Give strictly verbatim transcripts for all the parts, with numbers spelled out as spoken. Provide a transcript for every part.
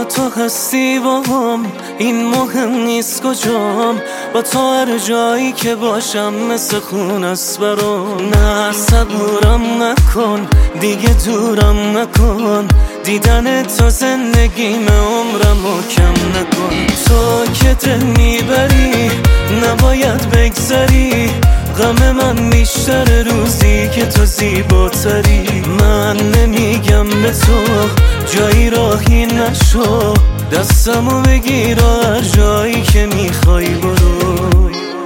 با تو هستی با هم، این مهم نیست کجام، با تو هر جایی که باشم مثل خون است برام. نه صبورم نکن دیگه، دورم نکن، دیدن تو زندگیم عمرمو کم نکن. تو که دل میبری نباید بگذری، غم من بیشتر روزی که تو زیباتری. من نمیگم به تو جایی راهی نشو، دستمو بگیر هر جایی که میخوای برو.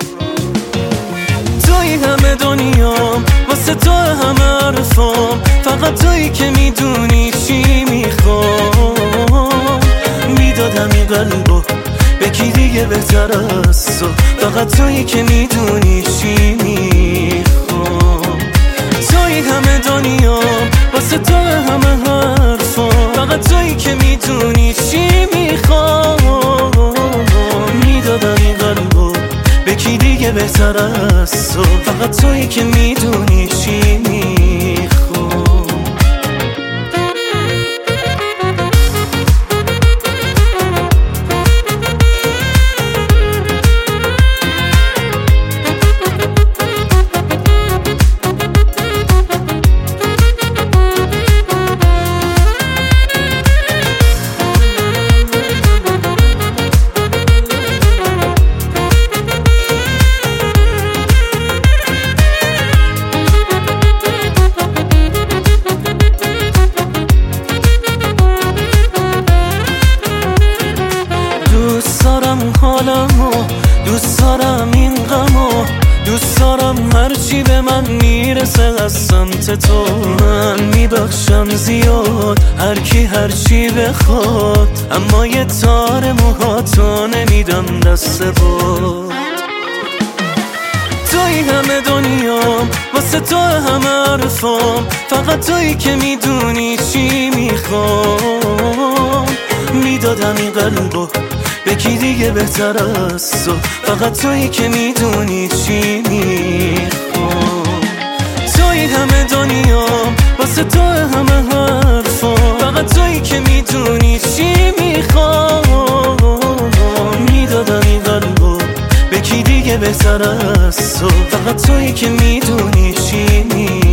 توی همه دنیام، واسه تو همه حرفام، فقط تویی که میدونی چی میخوام. میدادم این قلبو به کی دیگه بهتر از تو، فقط تویی که میدونی چی میخوام. توی همه دنیام، واسه تو همه حرفام، فقط تویی که میدونی چی میخوام. میدادم این قلبو به کی دیگه بهتر از تو، فقط تویی که میدونی چی میخوام. دوست دارم حالمو، دوست دارم این غمو، دوست دارم هرچی به من میرسه از سمت تو. من میبخشم زیاد هر کی هرچی بخواد، اما یه تار موهاتو نمیدم دست بود. توی همه دنیام، واسه تو همه حرفام، فقط تویی که میدونی چی میخوام. میدادم این قلبو به کی دیگه بهتر از تو، فقط تویی که میدونی چی میخوام. توی همه دنیام، واسه تو همه حرفام، فقط تویی که میدونی چی میخوام. میدادم این قلبو به کی دیگه بهتر از تو، فقط تویی که میدونی چی میخوام.